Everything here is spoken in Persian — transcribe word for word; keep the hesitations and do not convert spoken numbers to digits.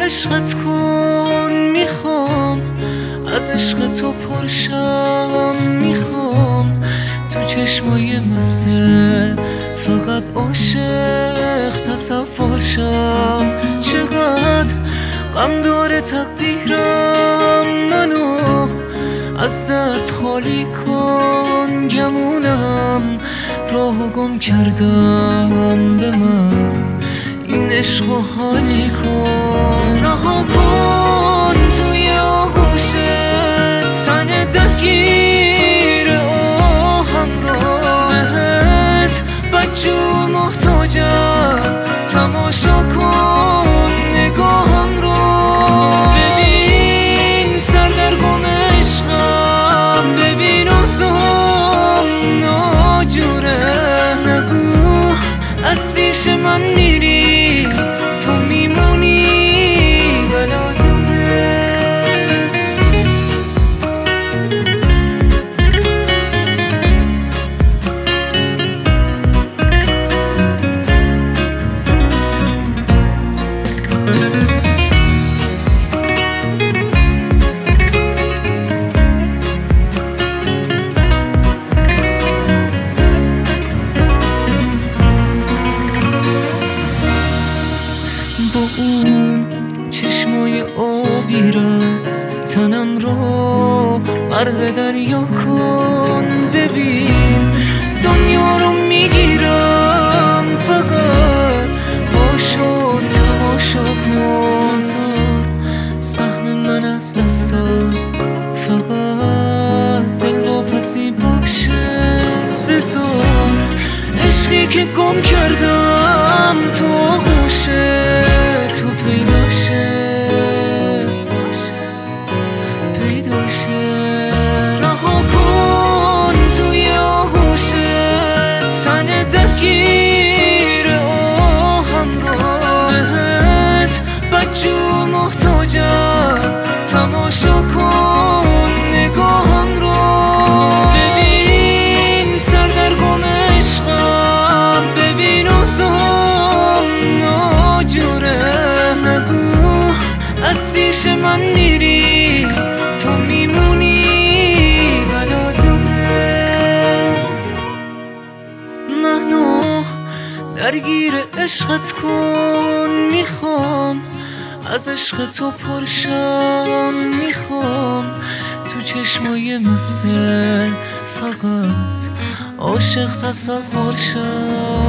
عشقت کن، میخوام از عشق تو پرشم، میخوام تو چشمای مستت فقط عاشق تصور شم. چقدر غم داره تقدیرم، منو از درد خالی کن. گمونم راهو گم کردم، به من این عشق و حالی کن. رها کن توی آغوشت تن درگیر آهم را، بهت بدجور محتاجم، تماشا کن نگاهم رو. ببین سردرگم عشقم، ببین آزم ناجوره. نگو از پیش من میری، تو میمونی بلا دوره. با اون چشمای آبی را تنم رو غرق دریا کن. ببین دنیا رو میگیرم، فقط باشو تماشا کن. نزار سهم من از دستات فقط دل واپسی باشه. بذار عشقی که گم کردم تو آغوشه تو پیداشه پیداشه. رها کن توی آغوشت تن درگیر آهم را، بهت بدجور محتاجم، تماشا کن نگاهم رو. ببین سردرگم عشقم، ببین آزم ناجوره. نگو از پیش من میری، تو میمونی بلا دوره. منو درگیر عشقت کن، میخوام از عشق تو پرشم، میخوام تو چشمای مستت فقط عاشق تصور شم.